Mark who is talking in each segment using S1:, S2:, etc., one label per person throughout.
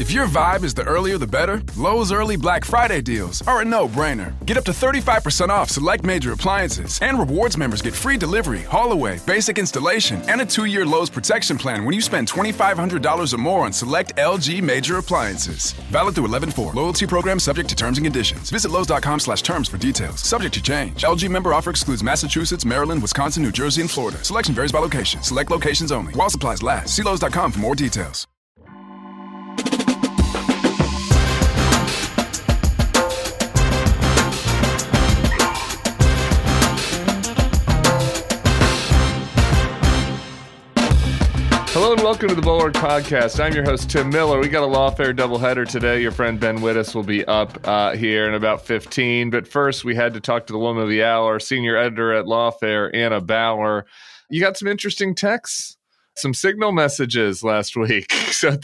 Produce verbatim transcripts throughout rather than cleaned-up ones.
S1: If your vibe is the earlier the better, Lowe's early Black Friday deals are a no-brainer. Get up to thirty-five percent off select major appliances, and rewards members get free delivery, haul-away, basic installation, and a two-year Lowe's protection plan when you spend twenty-five hundred dollars or more on select L G major appliances. Valid through eleven four. Loyalty program subject to terms and conditions. Visit Lowe's.com slash terms for details. Subject to change. L G member offer excludes Massachusetts, Maryland, Wisconsin, New Jersey, and Florida. Selection varies by location. Select locations only. While supplies last. See Lowe's dot com for more details.
S2: Hello and welcome to the Bulwark Podcast. I'm your host, Tim Miller. We got a Lawfare doubleheader today. Your friend Ben Wittes will be up uh, here in about fifteen. But first, we had to talk to the woman of the hour, senior editor at Lawfare, Anna Bower. You got some interesting texts, some signal messages last week. so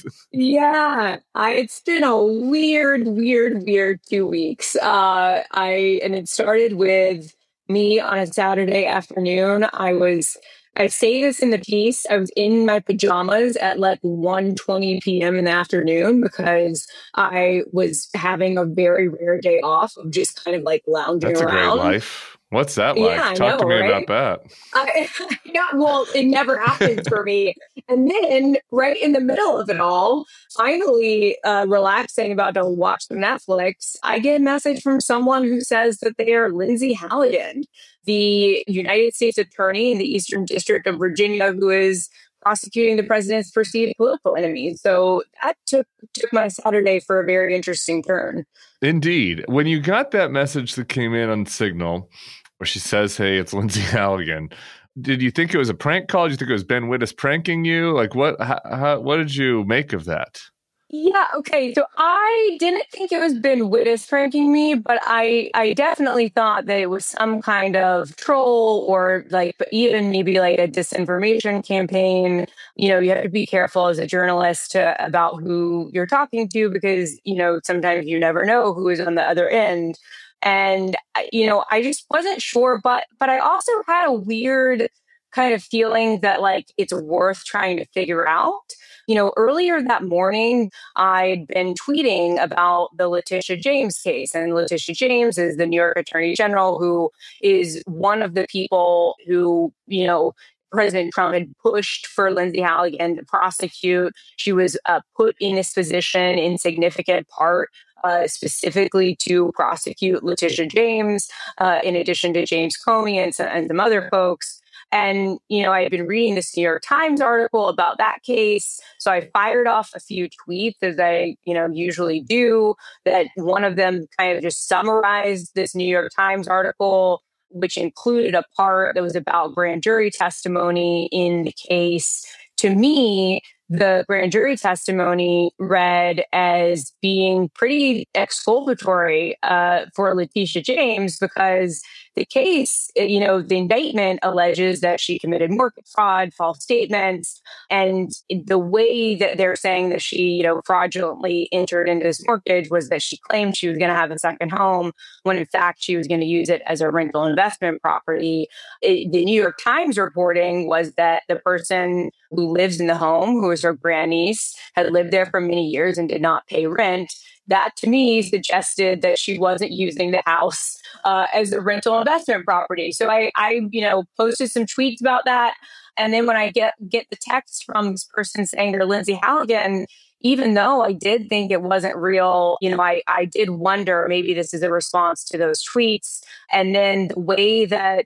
S3: yeah, I, it's been a weird, weird, weird two weeks. Uh, I and it started with me on a Saturday afternoon. I was... I say this in the piece. I was in my pajamas at like one twenty p.m. in the afternoon because I was having a very rare day off of just kind of like lounging
S2: That's
S3: around.
S2: That's a great life. What's that like?
S3: Yeah,
S2: Talk
S3: know,
S2: to me
S3: right?
S2: about that.
S3: I, yeah, well, it never happens for me. And then right in the middle of it all, finally uh, relaxing about to watch some Netflix, I get a message from someone who says that they are Lindsay Halligan, the United States attorney in the Eastern District of Virginia, who is prosecuting the president's perceived political enemies. So that took took my Saturday for a very interesting turn.
S2: Indeed. When you got that message that came in on Signal, where she says, hey, it's Lindsay Halligan, did you think it was a prank call? Did you think it was Ben Wittes pranking you? Like, what, how, how, what did you make of that?
S3: Yeah, okay. So I didn't think it was Ben Wittes pranking me, but I, I definitely thought that it was some kind of troll or like even maybe like a disinformation campaign. You know, you have to be careful as a journalist to, about who you're talking to because, you know, sometimes you never know who is on the other end. And, you know, I just wasn't sure, but but I also had a weird kind of feeling that like it's worth trying to figure out. You know, earlier that morning, I'd been tweeting about the Letitia James case. And Letitia James is the New York Attorney General, who is one of the people who, you know, President Trump had pushed for Lindsay Halligan to prosecute. She was uh, put in this position in significant part Uh, specifically to prosecute Letitia James, uh, in addition to James Comey and some, and some other folks. And, you know, I had been reading this New York Times article about that case. So I fired off a few tweets, as I, you know, usually do, that one of them kind of just summarized this New York Times article, which included a part that was about grand jury testimony in the case. To me, the grand jury testimony read as being pretty exculpatory uh, for Letitia James because the case, you know, the indictment alleges that she committed mortgage fraud, false statements, and the way that they're saying that she, you know, fraudulently entered into this mortgage was that she claimed she was going to have a second home when in fact she was going to use it as a rental investment property. It, the New York Times reporting was that the person who lives in the home, who was her grandniece, had lived there for many years and did not pay rent. That to me suggested that she wasn't using the house uh, as a rental investment property. So I, I, you know, posted some tweets about that. And then when I get get the text from this person saying they're Lindsay Halligan, even though I did think it wasn't real, you know, I, I did wonder maybe this is a response to those tweets. And then the way that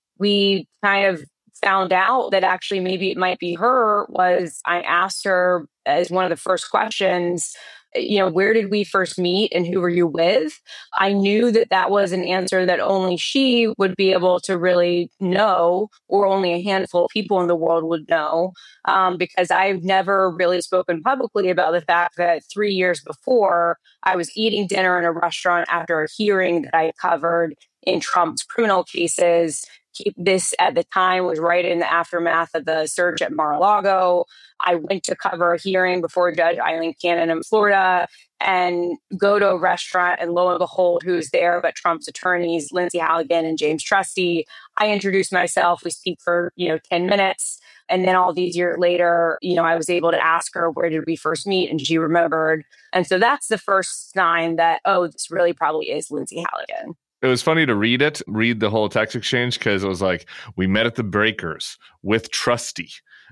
S3: we kind of found out that actually maybe it might be her was I asked her as one of the first questions, you know, where did we first meet and who were you with? I knew that that was an answer that only she would be able to really know, or only a handful of people in the world would know, um, because I've never really spoken publicly about the fact that three years before, I was eating dinner in a restaurant after a hearing that I covered in Trump's criminal cases. This at the time was right in the aftermath of the search at Mar-a-Lago. I went to cover a hearing before Judge Eileen Cannon in Florida and go to a restaurant, and lo and behold, who's there but Trump's attorneys, Lindsay Halligan and James Trusty. I introduce myself. We speak for, you know, ten minutes. And then all these years later, you know, I was able to ask her, where did we first meet? And she remembered. And so that's the first sign that, oh, this really probably is Lindsay Halligan.
S2: It was funny to read it, read the whole text exchange, because it was like, we met at the Breakers with Trusty.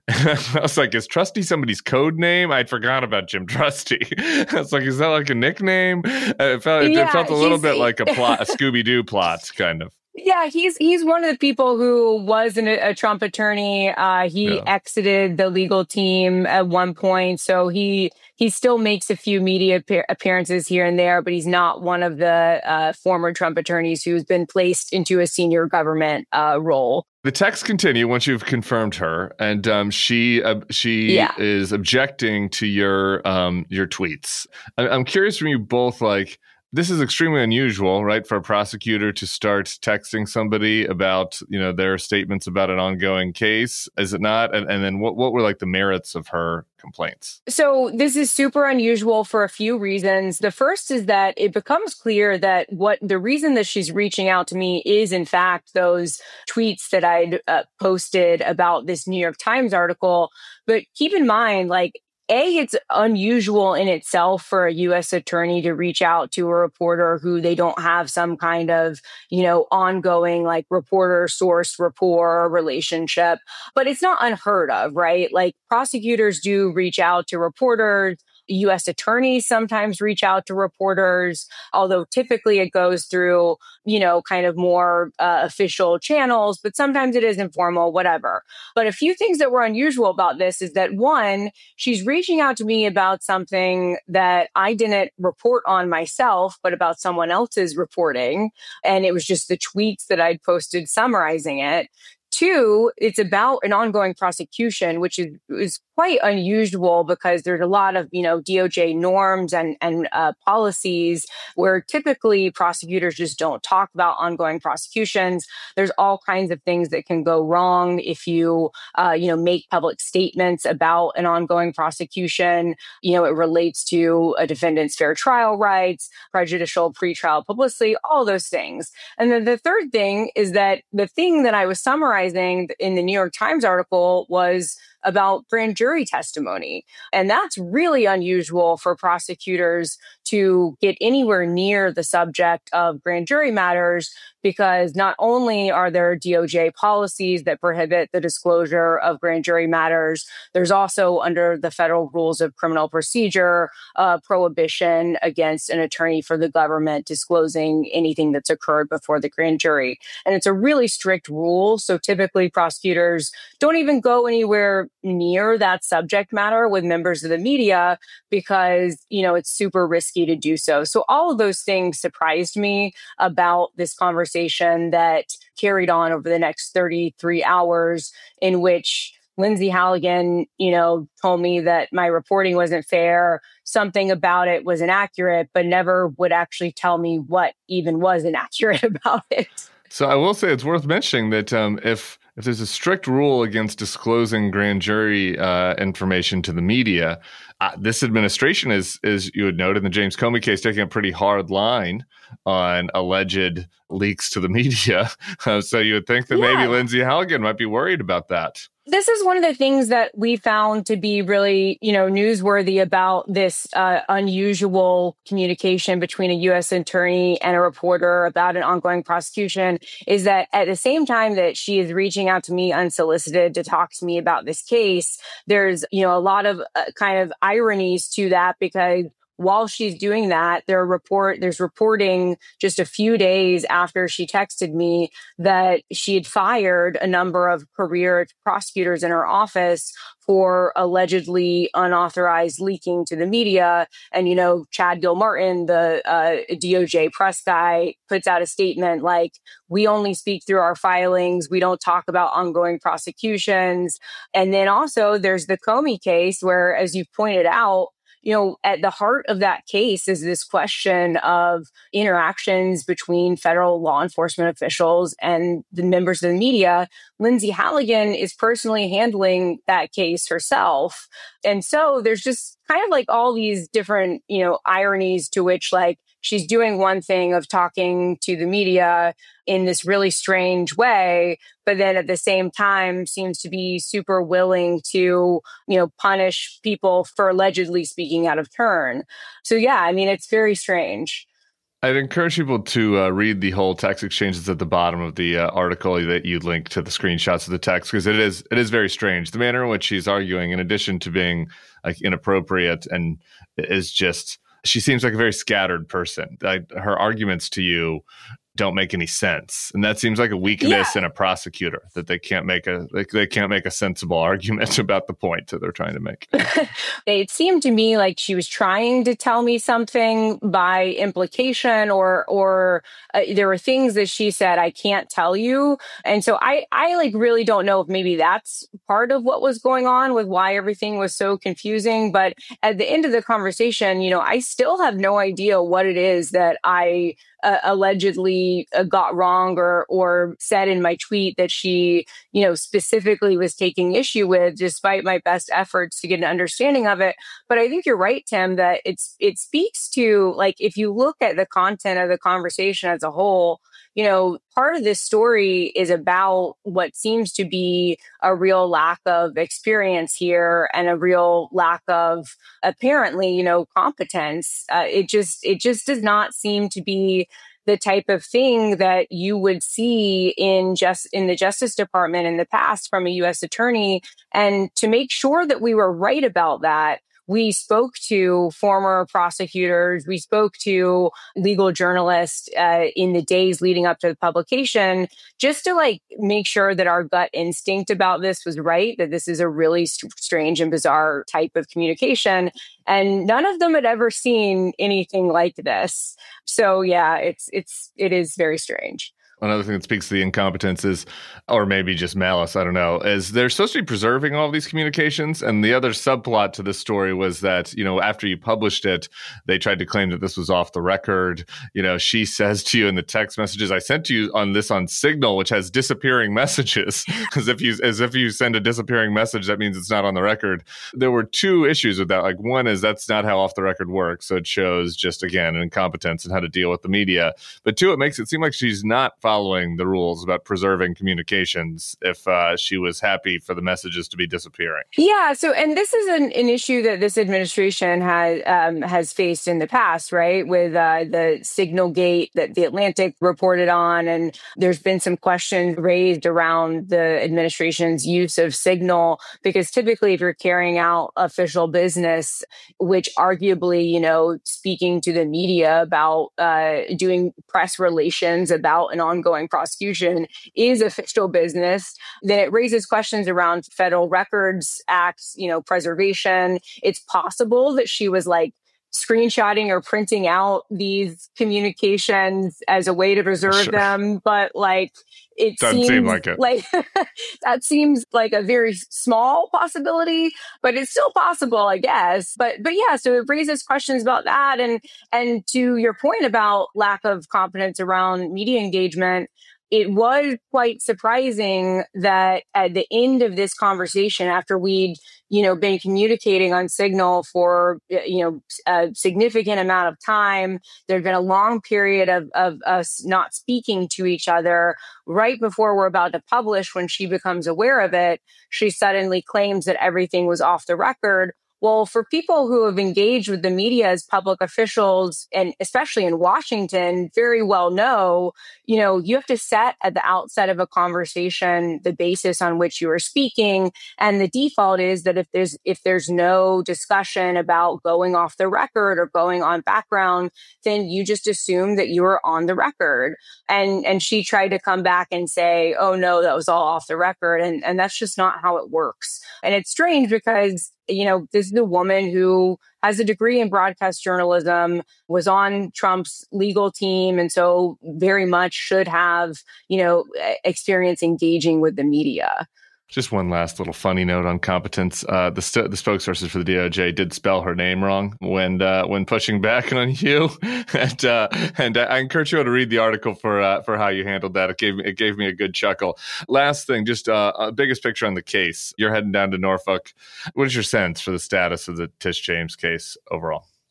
S2: I was like, is Trusty somebody's code name? I'd forgot about Jim Trusty. I was like, is that like a nickname? It felt, it,
S3: yeah,
S2: it felt a little bit like a plot, a Scooby-Doo plot, kind of.
S3: Yeah, he's he's one of the people who was an, a Trump attorney. Uh, he
S2: Yeah.
S3: exited the legal team at one point, so he he still makes a few media appear- appearances here and there, but he's not one of the uh, former Trump attorneys who's been placed into a senior government uh, role.
S2: The texts continue once you've confirmed her, and um, she uh, she
S3: Yeah.
S2: is objecting to your um, your tweets. I- I'm curious from you both, like, this is extremely unusual, right, for a prosecutor to start texting somebody about, you know, their statements about an ongoing case, is it not? And, and then what, what were like the merits of her complaints?
S3: So this is super unusual for a few reasons. The first is that it becomes clear that what the reason that she's reaching out to me is, in fact, those tweets that I'd uh, posted about this New York Times article. But keep in mind, like, A, it's unusual in itself for a U S attorney to reach out to a reporter who they don't have some kind of, you know, ongoing like reporter source rapport relationship. But it's not unheard of, right? Like, prosecutors do reach out to reporters. U S attorneys sometimes reach out to reporters, although typically it goes through, you know, kind of more uh, official channels, but sometimes it is informal, whatever. But a few things that were unusual about this is that, one, she's reaching out to me about something that I didn't report on myself, but about someone else's reporting. And it was just the tweets that I'd posted summarizing it. Two, it's about an ongoing prosecution, which is, is quite unusual because there's a lot of, you know, D O J norms and, and uh, policies where typically prosecutors just don't talk about ongoing prosecutions. There's all kinds of things that can go wrong if you, uh, you know, make public statements about an ongoing prosecution. You know, it relates to a defendant's fair trial rights, prejudicial pretrial publicity, all those things. And then the third thing is that the thing that I was summarizing in the New York Times article was about grand jury testimony. And that's really unusual for prosecutors to get anywhere near the subject of grand jury matters, because not only are there D O J policies that prohibit the disclosure of grand jury matters, there's also under the federal rules of criminal procedure, uh, prohibition against an attorney for the government disclosing anything that's occurred before the grand jury. And it's a really strict rule. So typically prosecutors don't even go anywhere near that subject matter with members of the media because, you know, it's super risky to do so. So all of those things surprised me about this conversation that carried on over the next thirty-three hours, in which Lindsay Halligan, you know, told me that my reporting wasn't fair, something about it was inaccurate, but never would actually tell me what even was inaccurate about it.
S2: So I will say it's worth mentioning that um, if if there's a strict rule against disclosing grand jury uh, information to the media, uh, this administration is, is you would note in the James Comey case, taking a pretty hard line on alleged leaks to the media. Uh, so you would think that
S3: Yeah.
S2: maybe Lindsay Halligan might be worried about that.
S3: This is one of the things that we found to be really, you know, newsworthy about this uh, unusual communication between a U S attorney and a reporter about an ongoing prosecution, is that at the same time that she is reaching out to me unsolicited to talk to me about this case, there's, you know, a lot of uh, kind of ironies to that, because while she's doing that, there report there's reporting just a few days after she texted me that she had fired a number of career prosecutors in her office for allegedly unauthorized leaking to the media. And, you know, Chad Gilmartin, the uh, D O J press guy, puts out a statement like, we only speak through our filings. We don't talk about ongoing prosecutions. And then also there's the Comey case where, as you pointed out, you know, at the heart of that case is this question of interactions between federal law enforcement officials and the members of the media. Lindsay Halligan is personally handling that case herself. And so there's just kind of like all these different, you know, ironies to which, like, she's doing one thing of talking to the media in this really strange way, but then at the same time seems to be super willing to, you know, punish people for allegedly speaking out of turn. So yeah, I mean, it's very strange.
S2: I'd encourage people to uh, read the whole text exchanges at the bottom of the uh, article that you link to the screenshots of the text, because it is it is very strange. The manner in which she's arguing, in addition to being like inappropriate, and is just, she seems like a very scattered person. Like, her arguments to you don't make any sense, and that seems like a weakness yeah. in a prosecutor, that they can't make a they, they can't make a sensible argument about the point that they're trying to make.
S3: It seemed to me like she was trying to tell me something by implication, or or uh, there were things that she said I can't tell you, and so I I like really don't know if maybe that's part of what was going on with why everything was so confusing. But at the end of the conversation, you know, I still have no idea what it is that I Uh, allegedly uh, got wrong or or said in my tweet that she, you know, specifically was taking issue with, despite my best efforts to get an understanding of it. But I think you're right, Tim, that it's it speaks to, like, if you look at the content of the conversation as a whole, you know, part of this story is about what seems to be a real lack of experience here and a real lack of, apparently, you know, competence. Uh, it just it just does not seem to be the type of thing that you would see in just in the Justice Department in the past from a U S attorney. And to make sure that we were right about that, we spoke to former prosecutors, we spoke to legal journalists uh, in the days leading up to the publication, just to like make sure that our gut instinct about this was right, that this is a really st- strange and bizarre type of communication. And none of them had ever seen anything like this. So yeah, it's it's it is very strange.
S2: Another thing that speaks to the incompetence is, or maybe just malice, I don't know, is they're supposed to be preserving all of these communications. And the other subplot to this story was that, you know, after you published it, they tried to claim that this was off the record. You know, she says to you in the text messages, I sent you on this on Signal, which has disappearing messages. As if you as if you send a disappearing message, that means it's not on the record. There were two issues with that. Like, one is that's not how off the record works. So it shows just, again, incompetence and how to deal with the media. But two, it makes it seem like she's not following the rules about preserving communications if uh, she was happy for the messages to be disappearing.
S3: Yeah. So, and this is an, an issue that this administration has um, has faced in the past, right? With uh, the Signal Gate that the Atlantic reported on, and there's been some questions raised around the administration's use of Signal, because typically, if you're carrying out official business, which arguably, you know, speaking to the media about uh, doing press relations about an ongoing ongoing prosecution is official business, then it raises questions around Federal Records Act, you know, preservation. It's possible that she was like screenshotting or printing out these communications as a way to preserve sure. them, but like it
S2: doesn't
S3: seems
S2: seem like it.
S3: Like that seems like a very small possibility, but it's still possible, I guess. But but yeah, so it raises questions about that, and and to your point about lack of competence around media engagement, it was quite surprising that at the end of this conversation, after we'd, you know, been communicating on Signal for, you know, a significant amount of time, there'd been a long period of, of us not speaking to each other. Right before we're about to publish, when she becomes aware of it, she suddenly claims that everything was off the record. Well, for people who have engaged with the media as public officials, and especially in Washington, very well know, you know, you have to set at the outset of a conversation the basis on which you are speaking. And the default is that if there's if there's no discussion about going off the record or going on background, then you just assume that you are on the record. And and she tried to come back and say, oh, no, that was all off the record. And, and that's just not how it works. And it's strange because, you know, this is a woman who has a degree in broadcast journalism, was on Trump's legal team, and so very much should have, you know, experience engaging with the media.
S2: Just one last little funny note on competence. Uh, the st- the spokesperson for the D O J did spell her name wrong when uh, when pushing back on you, and uh, and I encourage you to read the article for uh, for how you handled that. It gave me it gave me a good chuckle. Last thing, just uh, a biggest picture on the case. You're heading down to Norfolk. What is your sense for the status of the Tish James case overall?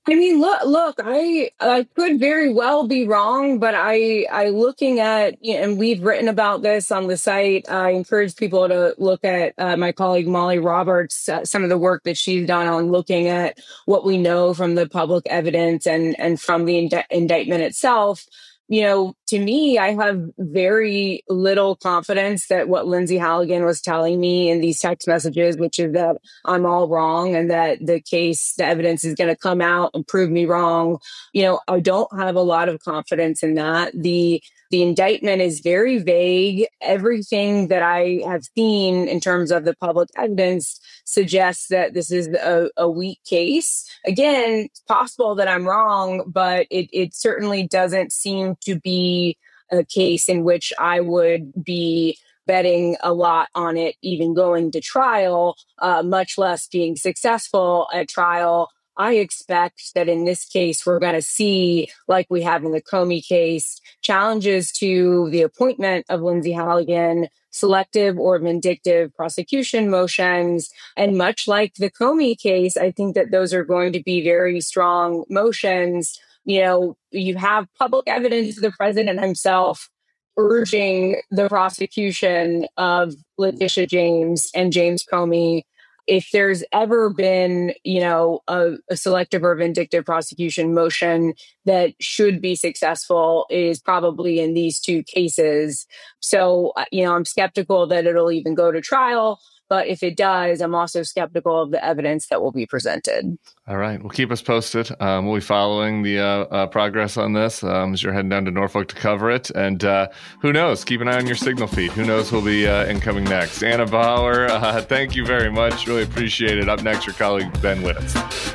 S3: I mean, look, look, I I could very well be wrong, but I I looking at, you know, and we've written about this on the site. I encourage people to look at uh, my colleague Molly Roberts, uh, some of the work that she's done on looking at what we know from the public evidence and and from the ind- indictment itself. You know, to me, I have very little confidence that what Lindsay Halligan was telling me in these text messages, which is that I'm all wrong and that the case, the evidence is going to come out and prove me wrong. You know, I don't have a lot of confidence in that. The the indictment is very vague. Everything that I have seen in terms of the public evidence suggests that this is a, a weak case. Again, it's possible that I'm wrong, but it, it certainly doesn't seem to be a case in which I would be betting a lot on it even going to trial, uh, much less being successful at trial. I expect that in this case, we're going to see, like we have in the Comey case, challenges to the appointment of Lindsay Halligan, selective or vindictive prosecution motions. And much like the Comey case, I think that those are going to be very strong motions. You know, you have public evidence of the president himself urging the prosecution of Letitia James and James Comey. If there's ever been, you know, a, a selective or vindictive prosecution motion that should be successful, it is probably in these two cases. So, you know, I'm skeptical that it'll even go to trial. But if it does, I'm also skeptical of the evidence that will be presented.
S2: All right. Well, keep us posted. Um, we'll be following the uh, uh, progress on this um, as you're heading down to Norfolk to cover it. And uh, who knows? Keep an eye on your signal feed. Who knows who'll be uh, incoming next? Anna Bower, uh, thank you very much. Really appreciate it. Up next, your colleague, Ben Wittes.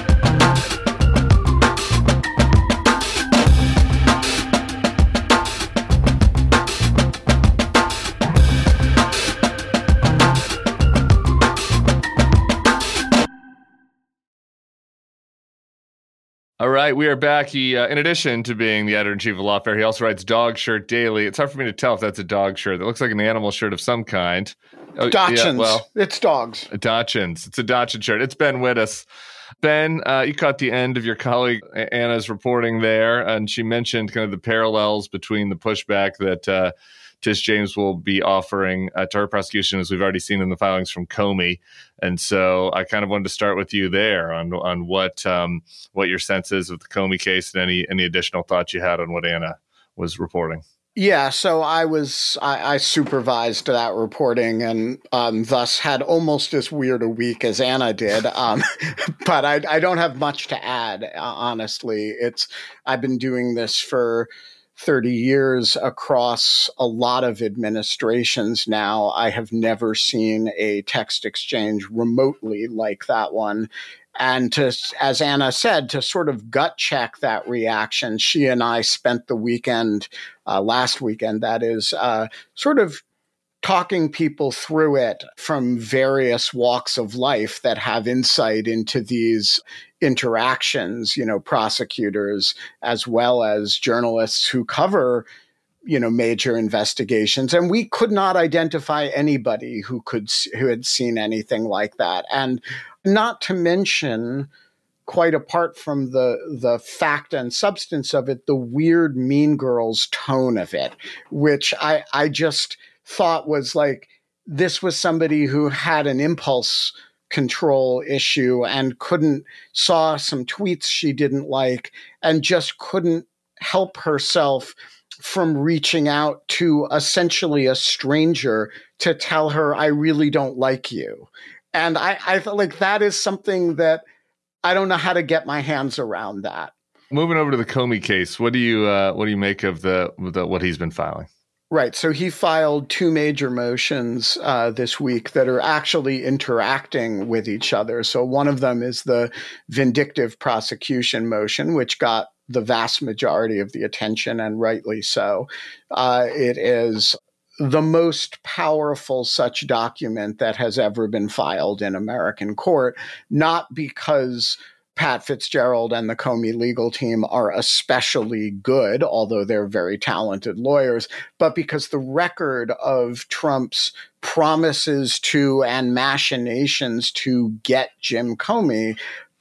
S2: All right, we are back. He, uh, in addition to being the editor-in-chief of Lawfare, he also writes Dog Shirt Daily. It's hard for me to tell if that's a dog shirt. It looks like an animal shirt of some kind.
S4: Oh, Dachshunds. Yeah, well, it's dogs.
S2: Dachshunds. It's a Dachshund shirt. It's Ben Wittes. Ben, uh, you caught the end of your colleague Anna's reporting there, and she mentioned kind of the parallels between the pushback that uh, Tish James will be offering uh, to her prosecution, as we've already seen in the filings from Comey. And so I kind of wanted to start with you there on on what um, what your sense is of the Comey case and any any additional thoughts you had on what Anna was reporting.
S4: Yeah, so I was I, I supervised that reporting and um, thus had almost as weird a week as Anna did. Um, but I, I don't have much to add. Uh, honestly, it's I've been doing this for thirty years across a lot of administrations now. I have never seen a text exchange remotely like that one. And to, as Anna said, to sort of gut check that reaction, she and I spent the weekend, uh, last weekend, that is, uh, sort of talking people through it from various walks of life that have insight into these interactions, you know, prosecutors as well as journalists who cover, you know, major investigations. And we could not identify anybody who could, who had seen anything like that. And not to mention, quite apart from the the fact and substance of it, the weird Mean Girls tone of it, which I, I just thought was like, this was somebody who had an impulse control issue and couldn't, saw some tweets she didn't like and just couldn't help herself from reaching out to essentially a stranger to tell her, I really don't like you. And I, I felt like that is something that I don't know how to get my hands around that.
S2: Moving over to the Comey case, what do you uh, what do you make of the, the what he's been filing?
S4: Right. So he filed two major motions uh, this week that are actually interacting with each other. So one of them is the vindictive prosecution motion, which got the vast majority of the attention, and rightly so. Uh, it is the most powerful such document that has ever been filed in American court, not because Pat Fitzgerald and the Comey legal team are especially good, although they're very talented lawyers, but because the record of Trump's promises to and machinations to get Jim Comey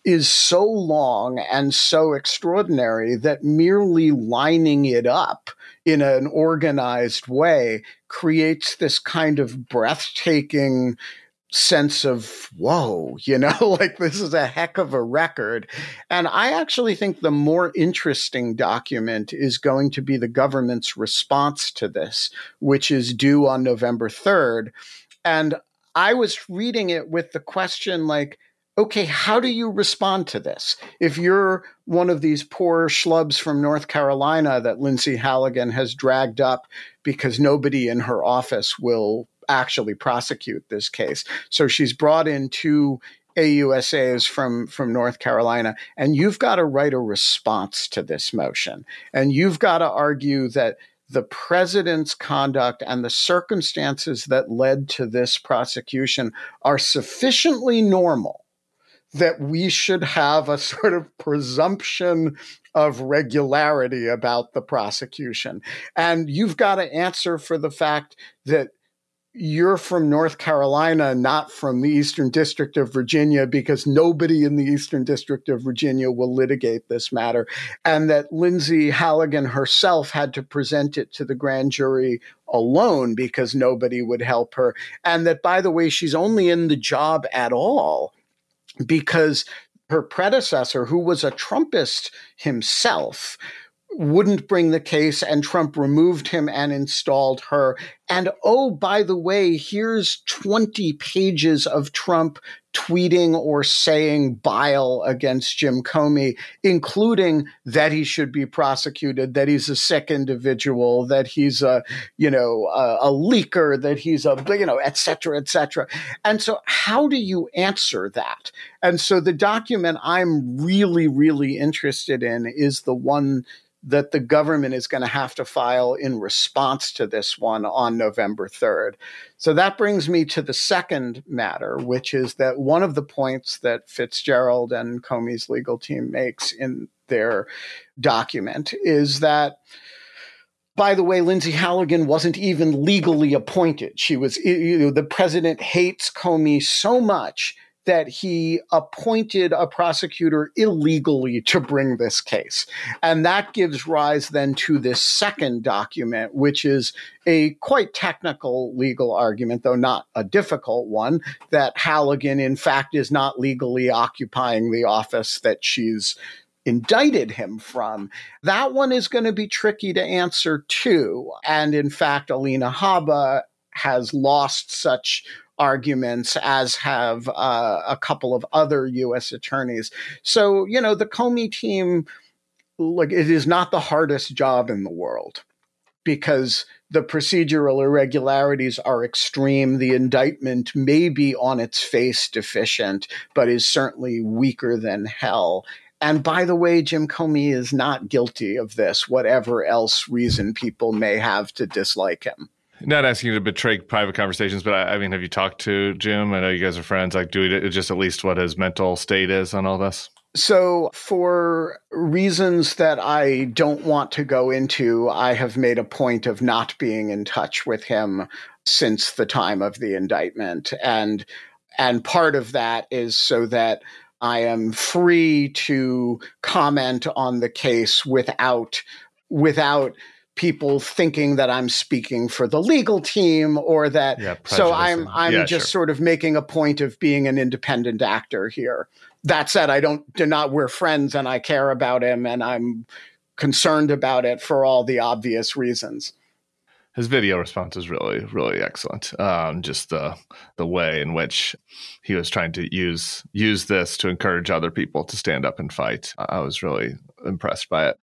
S4: is so long and so extraordinary that merely lining it up in an organized way creates this kind of breathtaking sense of, whoa, you know, like this is a heck of a record. And I actually think the more interesting document is going to be the government's response to this, which is due on November third. And I was reading it with the question like, okay, how do you respond to this? If you're one of these poor schlubs from North Carolina that Lindsay Halligan has dragged up because nobody in her office will actually prosecute this case. So she's brought in two A U S As from, from North Carolina, and you've got to write a response to this motion. And you've got to argue that the president's conduct and the circumstances that led to this prosecution are sufficiently normal that we should have a sort of presumption of regularity about the prosecution. And you've got to answer for the fact that you're from North Carolina, not from the Eastern District of Virginia, because nobody in the Eastern District of Virginia will litigate this matter. And that Lindsay Halligan herself had to present it to the grand jury alone because nobody would help her. And that, by the way, she's only in the job at all because her predecessor, who was a Trumpist himself, wouldn't bring the case, and Trump removed him and installed her. And oh, by the way, here's twenty pages of Trump tweeting or saying bile against Jim Comey, including that he should be prosecuted, that he's a sick individual, that he's a, you know, a, a leaker, that he's a, you know, et cetera, et cetera. And so how do you answer that? And so the document I'm really, really interested in is the one that the government is going to have to file in response to this one on November third. So that brings me to the second matter, which is that one of the points that Fitzgerald and Comey's legal team makes in their document is that, by the way, Lindsay Halligan wasn't even legally appointed. She was, you know, the president hates Comey so much that he appointed a prosecutor illegally to bring this case. And that gives rise then to this second document, which is a quite technical legal argument, though not a difficult one, that Halligan, in fact, is not legally occupying the office that she's indicted him from. That one is going to be tricky to answer, too. And in fact, Alina Habba has lost such arguments, as have uh, a couple of other U S attorneys. So, you know, the Comey team, like, it is not the hardest job in the world because the procedural irregularities are extreme. The indictment may be on its face deficient, but is certainly weaker than hell. And by the way, Jim Comey is not guilty of this, whatever else reason people may have to dislike him.
S2: Not asking you to betray private conversations, but I, I mean, have you talked to Jim? I know you guys are friends. Like, do we just at least what his mental state is on all this?
S4: So for reasons that I don't want to go into, I have made a point of not being in touch with him since the time of the indictment. And, and part of that is so that I am free to comment on the case without, without people thinking that I'm speaking for the legal team or that. Yeah, so I'm I'm yeah, just sure. sort of making a point of being an independent actor here. That said, I don't do not we're friends and I care about him and I'm concerned about it for all the obvious reasons.
S2: His video response is really, really excellent. Um, just the the way in which he was trying to use use this to encourage other people to stand up and fight. I was really impressed by it.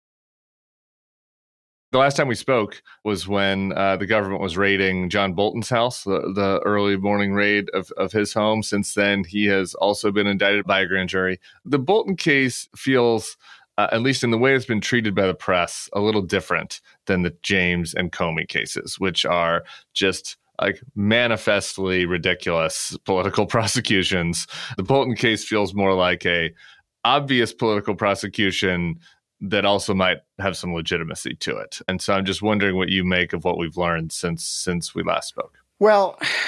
S2: The last time we spoke was when uh, the government was raiding John Bolton's house, the, the early morning raid of, of his home. Since then, he has also been indicted by a grand jury. The Bolton case feels, uh, at least in the way it's been treated by the press, a little different than the James and Comey cases, which are just like manifestly ridiculous political prosecutions. The Bolton case feels more like a obvious political prosecution that also might have some legitimacy to it. And so I'm just wondering what you make of what we've learned since since we last spoke.
S4: Well,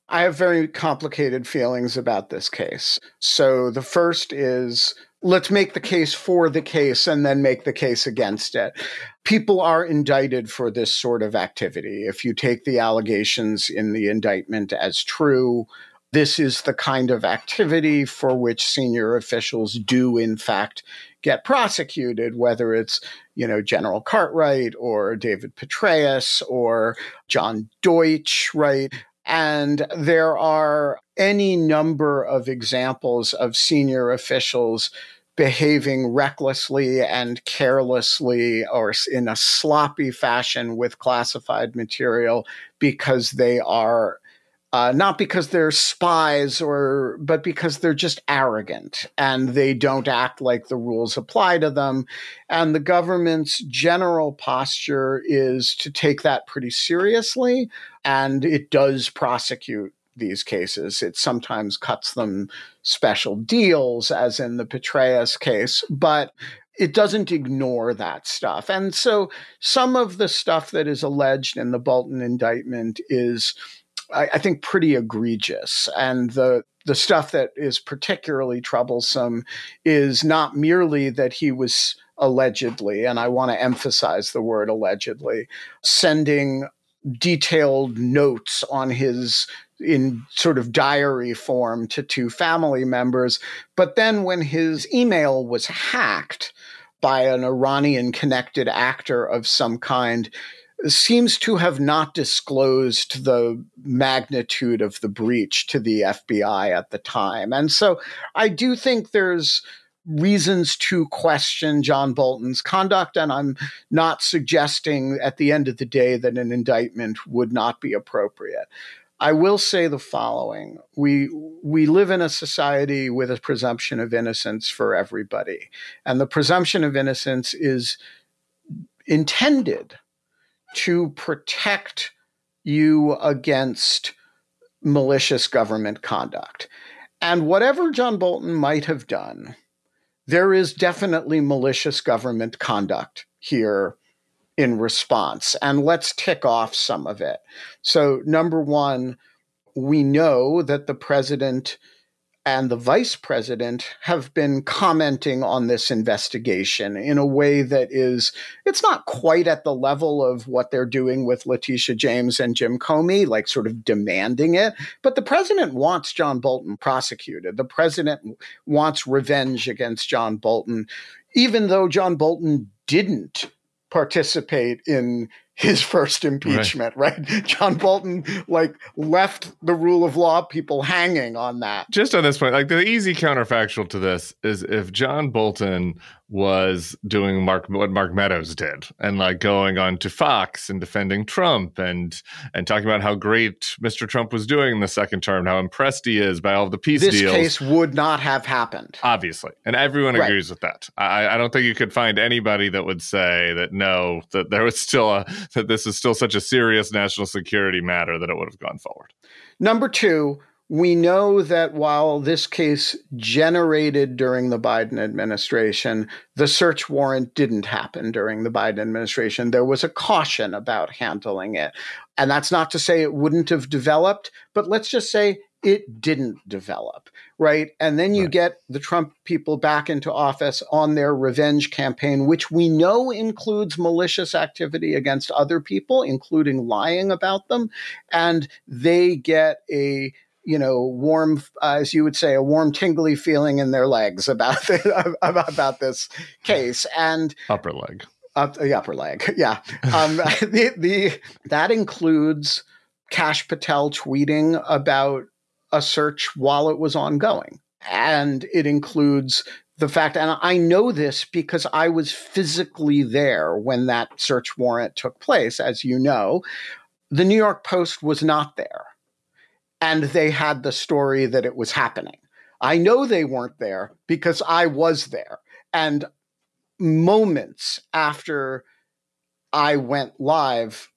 S4: I have very complicated feelings about this case. So the first is, let's make the case for the case and then make the case against it. People are indicted for this sort of activity. If you take the allegations in the indictment as true, this is the kind of activity for which senior officials do, in fact, get prosecuted, whether it's, you know, General Cartwright or David Petraeus or John Deutsch, right? And there are any number of examples of senior officials behaving recklessly and carelessly or in a sloppy fashion with classified material because they are Uh, not because they're spies or, but because they're just arrogant and they don't act like the rules apply to them. And the government's general posture is to take that pretty seriously. And it does prosecute these cases. It sometimes cuts them special deals, as in the Petraeus case, but it doesn't ignore that stuff. And so some of the stuff that is alleged in the Bolton indictment is, I think, pretty egregious. And the the stuff that is particularly troublesome is not merely that he was allegedly, and I want to emphasize the word allegedly, sending detailed notes on his in sort of diary form to two family members. But then when his email was hacked by an Iranian-connected actor of some kind, seems to have not disclosed the magnitude of the breach to the F B I at the time. And so I do think there's reasons to question John Bolton's conduct, and I'm not suggesting at the end of the day that an indictment would not be appropriate. I will say the following. We we live in a society with a presumption of innocence for everybody, and the presumption of innocence is intended to protect you against malicious government conduct. And whatever John Bolton might have done, there is definitely malicious government conduct here in response. And let's tick off some of it. So, number one, we know that the president and the vice president have been commenting on this investigation in a way that is, it's not quite at the level of what they're doing with Letitia James and Jim Comey, like sort of demanding it. But the president wants John Bolton prosecuted. The president wants revenge against John Bolton, even though John Bolton didn't participate in his first impeachment, right. right? John Bolton, like, left the rule of law people hanging on that.
S2: Just on this point, like, the easy counterfactual to this is if John Bolton was doing Mark what Mark Meadows did and, like, going on to Fox and defending Trump and and talking about how great Mister Trump was doing in the second term, how impressed he is by all of the peace
S4: this
S2: deals.
S4: This case would not have happened.
S2: Obviously. And everyone right. agrees with that. I, I don't think you could find anybody that would say that, no, that there was still a, that this is still such a serious national security matter that it would have gone forward.
S4: Number two, we know that while this case generated during the Biden administration, the search warrant didn't happen during the Biden administration. There was a caution about handling it. And that's not to say it wouldn't have developed, but let's just say it didn't develop, right? And then you right. get the Trump people back into office on their revenge campaign, which we know includes malicious activity against other people, including lying about them. And they get a you know, warm, uh, as you would say, a warm, tingly feeling in their legs about the, about, about this case. And
S2: upper leg,
S4: up the upper leg, yeah. Um, the, the that includes Kash Patel tweeting about a search while it was ongoing, and it includes the fact, and I know this because I was physically there when that search warrant took place. As you know, the New York Post was not there. And they had the story that it was happening. I know they weren't there because I was there. And moments after I went live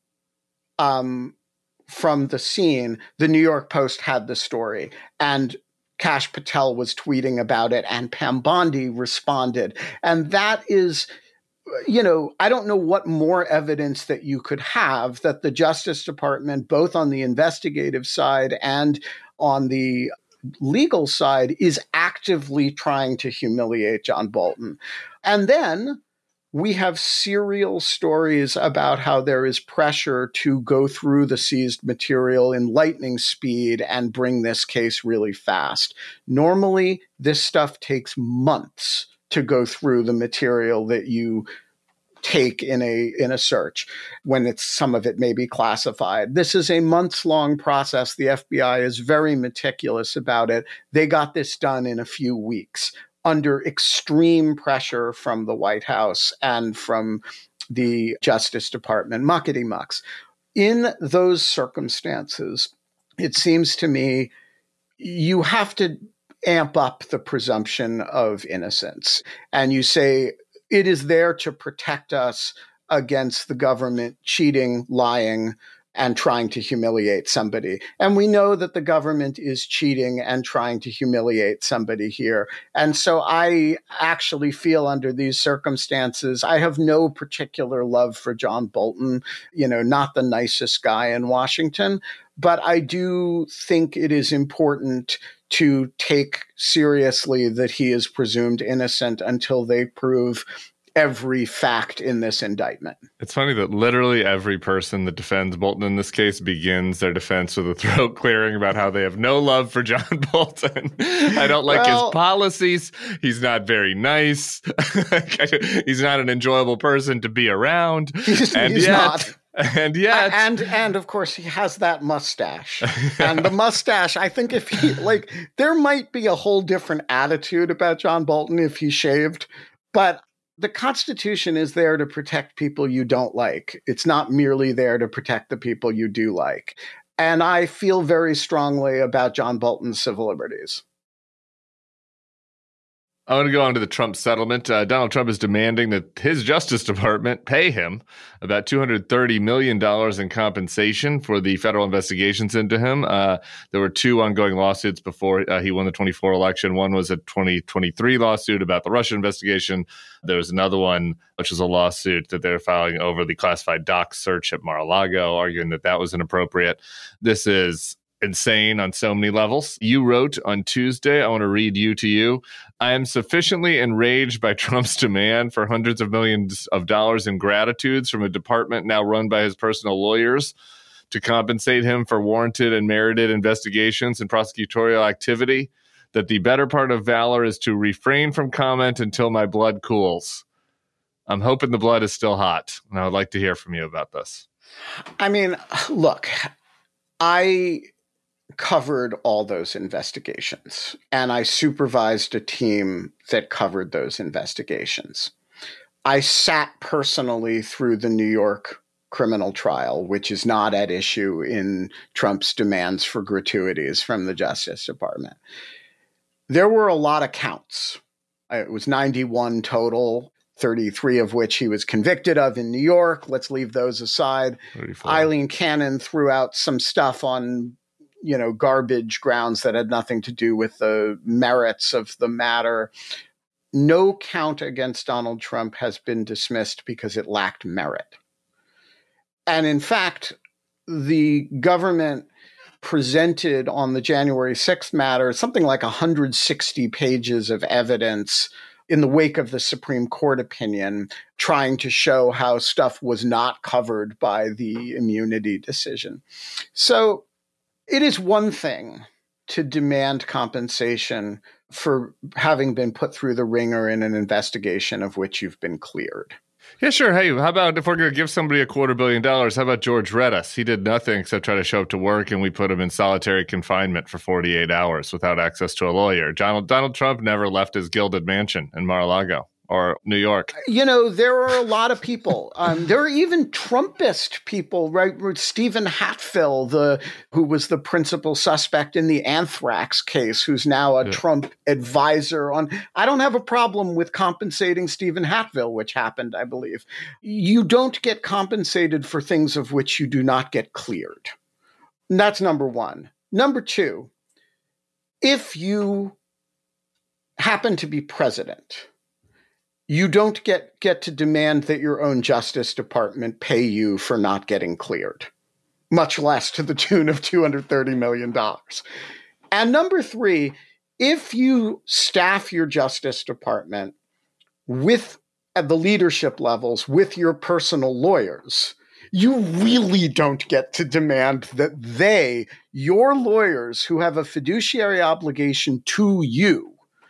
S4: um, from the scene, the New York Post had the story. And Kash Patel was tweeting about it, and Pam Bondi responded. And that is you know, I don't know what more evidence that you could have that the Justice Department, both on the investigative side and on the legal side, is actively trying to humiliate John Bolton. And then we have serial stories about how there is pressure to go through the seized material in lightning speed and bring this case really fast. Normally, this stuff takes months to go through the material that you take in a in a search when it's some of it may be classified. This is a months-long process. The F B I is very meticulous about it. They got this done in a few weeks under extreme pressure from the White House and from the Justice Department, muckety mucks. In those circumstances, it seems to me you have to amp up the presumption of innocence. And you say, it is there to protect us against the government cheating, lying, and trying to humiliate somebody. And we know that the government is cheating and trying to humiliate somebody here. And so I actually feel under these circumstances, I have no particular love for John Bolton, you know, not the nicest guy in Washington. But I do think it is important to take seriously that he is presumed innocent until they prove every fact in this indictment.
S2: It's funny that literally every person that defends Bolton in this case begins their defense with a throat clearing about how they have no love for John Bolton. I don't like well, his policies. He's not very nice. He's not an enjoyable person to be around.
S4: He's,
S2: and
S4: he's
S2: yet,
S4: not.
S2: And yet,
S4: and and of course he has that mustache, and the mustache. I think if he like, there might be a whole different attitude about John Bolton if he shaved, but the Constitution is there to protect people you don't like. It's not merely there to protect the people you do like. And I feel very strongly about John Bolton's civil liberties.
S2: I want to go on to the Trump settlement. Uh, Donald Trump is demanding that his Justice Department pay him about two hundred thirty million dollars in compensation for the federal investigations into him. Uh, there were two ongoing lawsuits before uh, he won the twenty-four election. One was a twenty twenty-three lawsuit about the Russia investigation. There was another one, which was a lawsuit that they're filing over the classified docs search at Mar-a-Lago, arguing that that was inappropriate. This is insane on so many levels. You wrote on Tuesday, I want to read you to you. I am sufficiently enraged by Trump's demand for hundreds of millions of dollars in gratitudes from a department now run by his personal lawyers to compensate him for warranted and merited investigations and prosecutorial activity, that the better part of valor is to refrain from comment until my blood cools. I'm hoping the blood is still hot, and I would like to hear from you about this.
S4: I mean, look, I covered all those investigations, and I supervised a team that covered those investigations. I sat personally through the New York criminal trial, which is not at issue in Trump's demands for gratuities from the Justice Department. There were a lot of counts. It was ninety-one total, thirty-three of which he was convicted of in New York. Let's leave those aside. thirty-four. Eileen Cannon threw out some stuff on you know, garbage grounds that had nothing to do with the merits of the matter. No count against Donald Trump has been dismissed because it lacked merit. And in fact, the government presented on the January sixth matter something like one hundred sixty pages of evidence in the wake of the Supreme Court opinion, trying to show how stuff was not covered by the immunity decision. So it is one thing to demand compensation for having been put through the ringer in an investigation of which you've been cleared.
S2: Yeah, sure. Hey, how about if we're going to give somebody a quarter billion dollars, how about George Redis? He did nothing except try to show up to work, and we put him in solitary confinement for forty-eight hours without access to a lawyer. Donald, Donald Trump never left his gilded mansion in Mar-a-Lago or New York.
S4: You know, there are a lot of people. Um, there are even Trumpist people, right? Stephen Hatfill, the who was the principal suspect in the anthrax case, who's now a yeah. Trump advisor on. I don't have a problem with compensating Stephen Hatfill, which happened, I believe. You don't get compensated for things of which you do not get cleared. And that's number one. Number two, if you happen to be president, you don't get, get to demand that your own Justice Department pay you for not getting cleared, much less to the tune of two hundred thirty million dollars. And number three, if you staff your Justice Department with, at the leadership levels, with your personal lawyers, you really don't get to demand that they, your lawyers who have a fiduciary obligation to you,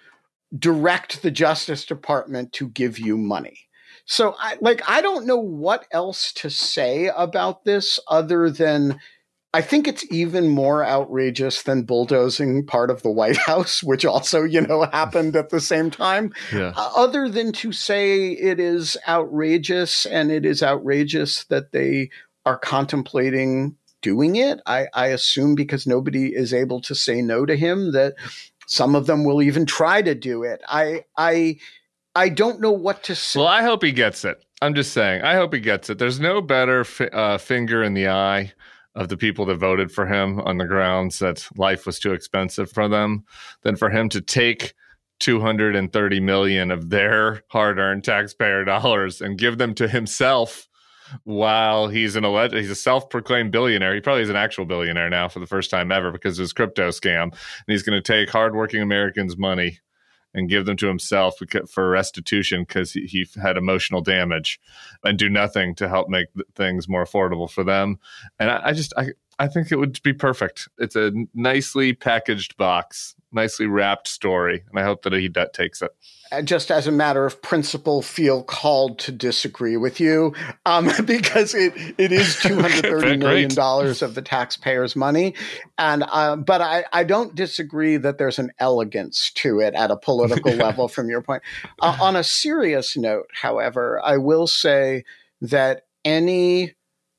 S4: direct the Justice Department to give you money. So, I, like, I don't know what else to say about this other than I think it's even more outrageous than bulldozing part of the White House, which also, you know, happened at the same time.
S2: Yeah.
S4: Uh, other than to say it is outrageous, and it is outrageous that they are contemplating doing it. I, I assume because nobody is able to say no to him that some of them will even try to do it. I I I don't know what to say.
S2: Well, I hope he gets it. I'm just saying. I hope he gets it. There's no better fi- uh, finger in the eye of the people that voted for him on the grounds that life was too expensive for them than for him to take two hundred thirty million dollars of their hard-earned taxpayer dollars and give them to himself while he's an alleged, he's a self-proclaimed billionaire. He probably is an actual billionaire now for the first time ever because of his crypto scam. And he's going to take hardworking Americans' money and give them to himself for restitution because he, he had emotional damage, and do nothing to help make things more affordable for them. And I, I just, I, I think it would be perfect. It's a nicely packaged box, nicely wrapped story, and I hope that he d- takes it.
S4: Just as a matter of principle, feel called to disagree with you um, because it, it is two hundred thirty million dollars of the taxpayers' money. And uh, but I, I don't disagree that there's an elegance to it at a political yeah. level from your point. Uh, on a serious note, however, I will say that any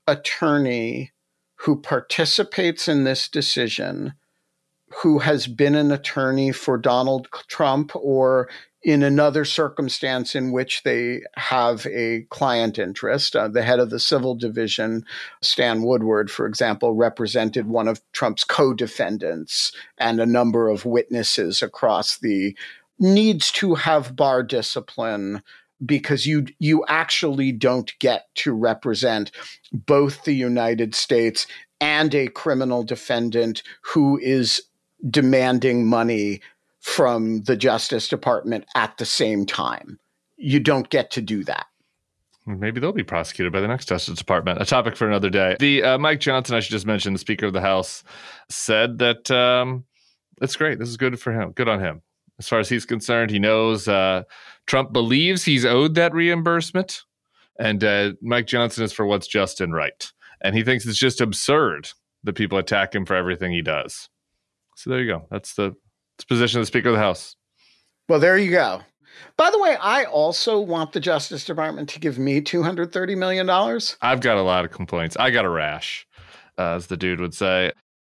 S4: attorney who participates in this decision, who has been an attorney for Donald Trump or in another circumstance in which they have a client interest. Uh, the head of the civil division, Stan Woodward, for example, represented one of Trump's co-defendants and a number of witnesses across the needs to have bar discipline because you you actually don't get to represent both the United States and a criminal defendant who is demanding money from the Justice Department at the same time. You don't get to do that.
S2: Maybe they'll be prosecuted by the next Justice Department. A topic for another day. The uh, Mike Johnson, I should just mention, the Speaker of the House, said that um, it's great. This is good for him. Good on him. As far as he's concerned, he knows uh, Trump believes he's owed that reimbursement, and uh, Mike Johnson is for what's just and right. And he thinks it's just absurd that people attack him for everything he does. So there you go. That's the position of the Speaker of the House.
S4: Well, there you go. By the way, I also want the Justice Department to give me two hundred thirty million dollars.
S2: I've got a lot of complaints. I got a rash, uh, as the dude would say.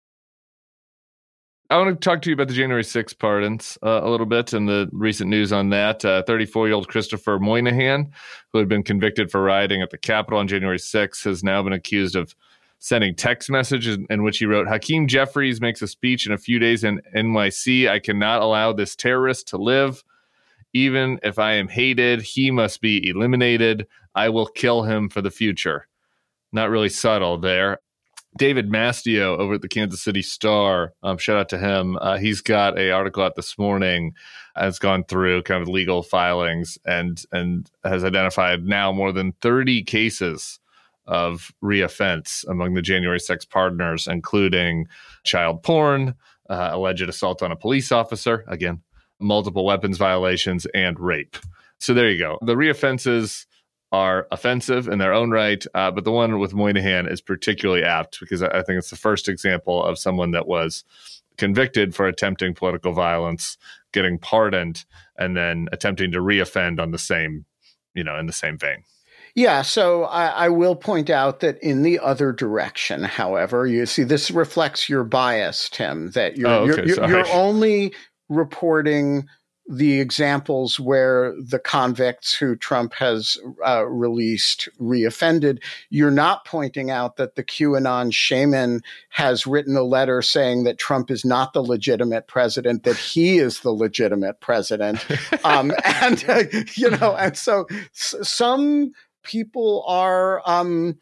S2: I want to talk to you about the January sixth pardons uh, a little bit and the recent news on that. Uh, thirty-four-year-old Christopher Moynihan, who had been convicted for rioting at the Capitol on January sixth, has now been accused of sending text messages in which he wrote, "Hakeem Jeffries makes a speech in a few days in N Y C. I cannot allow this terrorist to live. Even if I am hated, he must be eliminated. I will kill him for the future." Not really subtle there. David Mastio over at the Kansas City Star, um, shout out to him. Uh, he's got an article out this morning, has gone through kind of legal filings and and has identified now more than thirty cases of reoffense among the January sixth pardoners, including child porn, uh, alleged assault on a police officer, again, multiple weapons violations, and rape. So there you go. The reoffenses are offensive in their own right, uh, but the one with Moynihan is particularly apt because I think it's the first example of someone that was convicted for attempting political violence, getting pardoned, and then attempting to reoffend on the same, you know, in the same vein.
S4: Yeah, so I, I will point out that in the other direction, however, you see this reflects your bias, Tim, that you're,
S2: oh, okay,
S4: you're, you're, you're only reporting the examples where the convicts who Trump has uh, released reoffended. You're not pointing out that the QAnon shaman has written a letter saying that Trump is not the legitimate president, that he is the legitimate president. um, and, uh, you know, and so s- some people are... Um,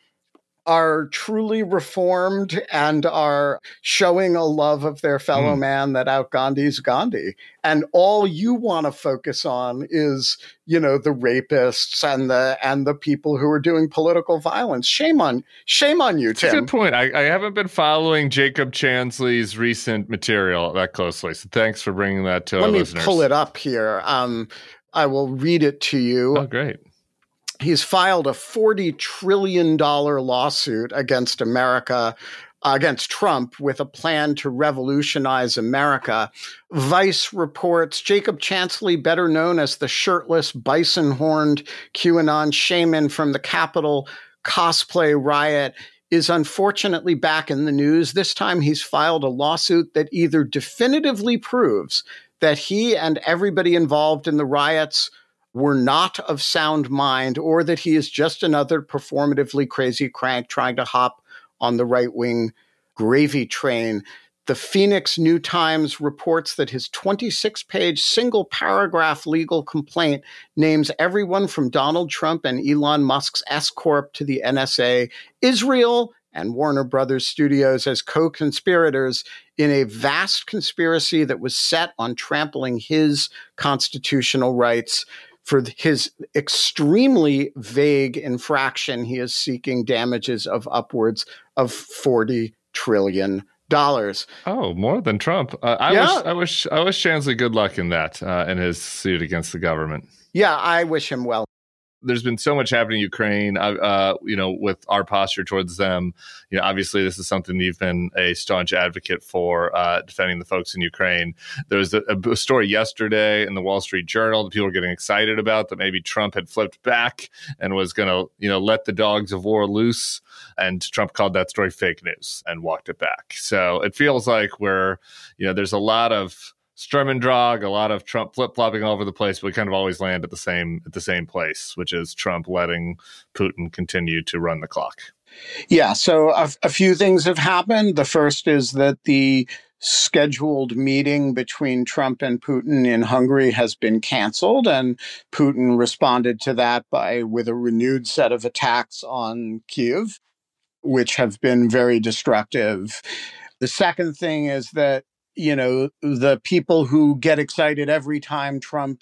S4: are truly reformed and are showing a love of their fellow mm. man that out Gandhi's Gandhi. And all you want to focus on is, you know, the rapists and the and the people who are doing political violence. Shame on shame on you, Tim.
S2: That's a good point. I, I haven't been following Jacob Chansley's recent material that closely. So thanks for bringing that to
S4: Let
S2: our
S4: me
S2: listeners.
S4: Pull it up here. Um, I will read it to you.
S2: Oh, great.
S4: He's filed a forty trillion dollars lawsuit against America, uh, against Trump, with a plan to revolutionize America. Vice reports Jacob Chansley, better known as the shirtless, bison-horned QAnon shaman from the Capitol cosplay riot, is unfortunately back in the news. This time he's filed a lawsuit that either definitively proves that he and everybody involved in the riots were not of sound mind, or that he is just another performatively crazy crank trying to hop on the right-wing gravy train. The Phoenix New Times reports that his twenty-six page single-paragraph legal complaint names everyone from Donald Trump and Elon Musk's S-Corp to the N S A, Israel, and Warner Brothers Studios as co-conspirators in a vast conspiracy that was set on trampling his constitutional rights. For his extremely vague infraction, he is seeking damages of upwards of forty trillion dollars.
S2: Oh, more than Trump. Uh, I,
S4: yeah.
S2: wish, I wish I wish Chansley good luck in that, uh, in his suit against the government.
S4: Yeah, I wish him well.
S2: There's been so much happening in Ukraine, uh, you know, with our posture towards them. You know, obviously, this is something you've been a staunch advocate for, uh, defending the folks in Ukraine. There was a, a story yesterday in the Wall Street Journal that people were getting excited about, that maybe Trump had flipped back and was going to, you know, let the dogs of war loose. And Trump called that story fake news and walked it back. So it feels like we're, you know, there's a lot of Sturm und Drang, a lot of Trump flip-flopping all over the place, but we kind of always land at the same at the same place, which is Trump letting Putin continue to run the clock.
S4: Yeah, so a, a few things have happened. The first is that the scheduled meeting between Trump and Putin in Hungary has been canceled, and Putin responded to that by with a renewed set of attacks on Kyiv, which have been very destructive. The second thing is that, you know, the people who get excited every time Trump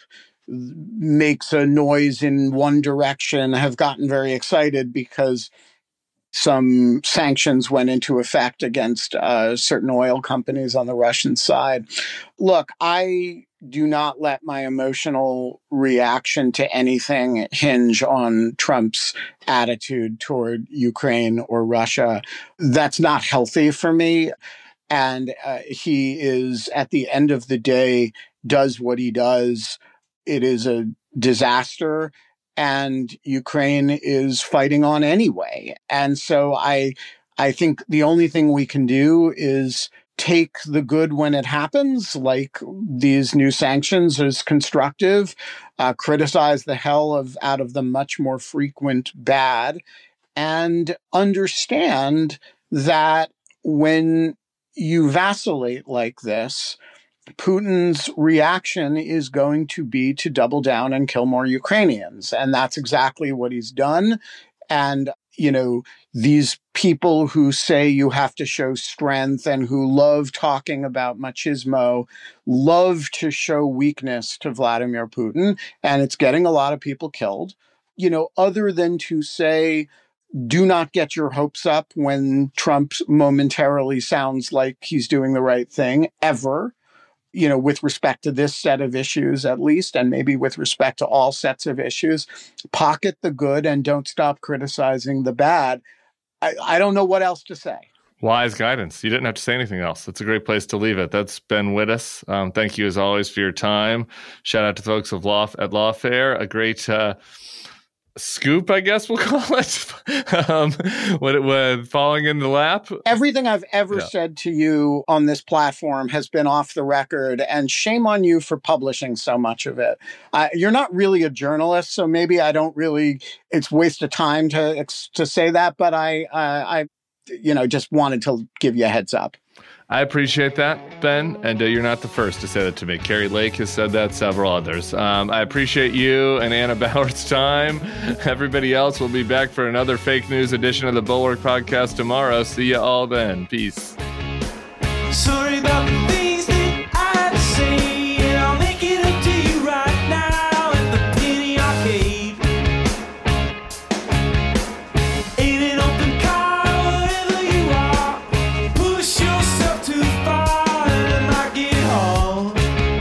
S4: makes a noise in one direction have gotten very excited because some sanctions went into effect against uh, certain oil companies on the Russian side. Look, I do not let my emotional reaction to anything hinge on Trump's attitude toward Ukraine or Russia. That's not healthy for me. And uh, he is, at the end of the day, does what he does. It is a disaster, and Ukraine is fighting on anyway. And so I, I think the only thing we can do is take the good when it happens, like these new sanctions is constructive, uh, criticize the hell of out of the much more frequent bad, and understand that when you vacillate like this, Putin's reaction is going to be to double down and kill more Ukrainians. And that's exactly what he's done. And, you know, these people who say you have to show strength and who love talking about machismo love to show weakness to Vladimir Putin. And it's getting a lot of people killed. You know, other than to say, do not get your hopes up when Trump momentarily sounds like he's doing the right thing ever, you know, with respect to this set of issues, at least, and maybe with respect to all sets of issues. Pocket the good and don't stop criticizing the bad. I, I don't know what else to say.
S2: Wise guidance. You didn't have to say anything else. That's a great place to leave it. That's Ben Wittes. Um, thank you, as always, for your time. Shout out to folks of Law at Lawfare. A great... Uh, scoop, I guess we'll call it, um, what it was falling in the lap.
S4: Everything I've ever
S2: Yeah.
S4: said to you on this platform has been off the record, and shame on you for publishing so much of it. Uh, you're not really a journalist, so maybe I don't really, it's waste of time to to say that, but I, uh, I, you know, just wanted to give you a heads up.
S2: I appreciate that, Ben, and uh, you're not the first to say that to me. Carrie Lake has said that, several others. Um, I appreciate you and Anna Bauer's time. Everybody else will be back for another fake news edition of the Bulwark Podcast tomorrow. See you all then. Peace.
S5: Sorry about the things that I had to say, and I'll make it up to you right now at the Penny Arcade. In an open car, wherever you are, push yourself too far and it might get hard.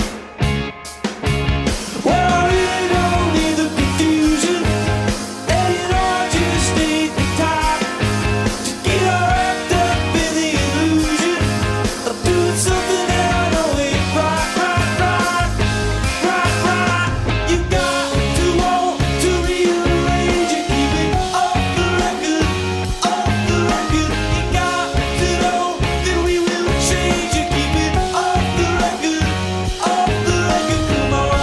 S5: Well, I really don't need the confusion, and you know I just need the time to get all wrapped up in the illusion of doing something that I know ain't right, right, right, right, right. You got to want to rearrange and keep it off the record, off the record. You got to know that we will change and keep it off the record, off the record. Come on.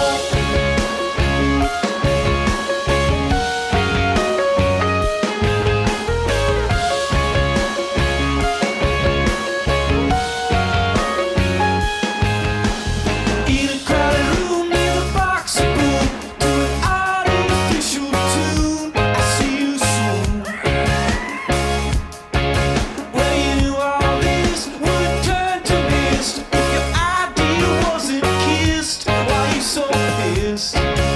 S5: In a crowded room near the box room, to an artificial tune, I see you soon. Well, you knew all this would turn to mist if your idea wasn't kissed. Why you so pissed?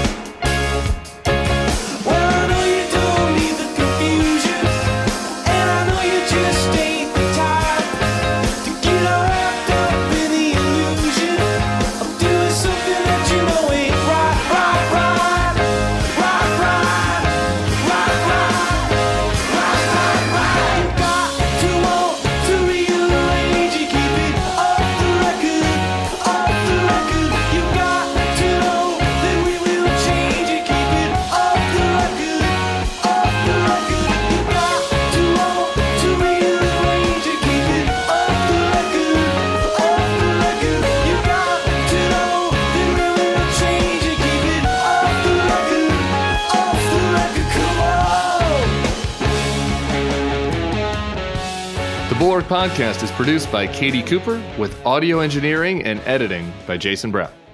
S5: Well, I know you don't need the confusion, and I know you just ain't the type to get all wrapped up in the illusion of doing something that you know ain't right, right, right, right, right, right, right, right, right, right. You got to want to rearrange and keep it off the record, off the record. You got to know that we will change and keep it off the record, off the record. You got to want to rearrange and keep it off the record, off the record. You got to know that we will change and keep it off the record, off the record. Come on.
S2: The Bulwark Podcast is produced by Katie Cooper with audio engineering and editing by Jason Brown.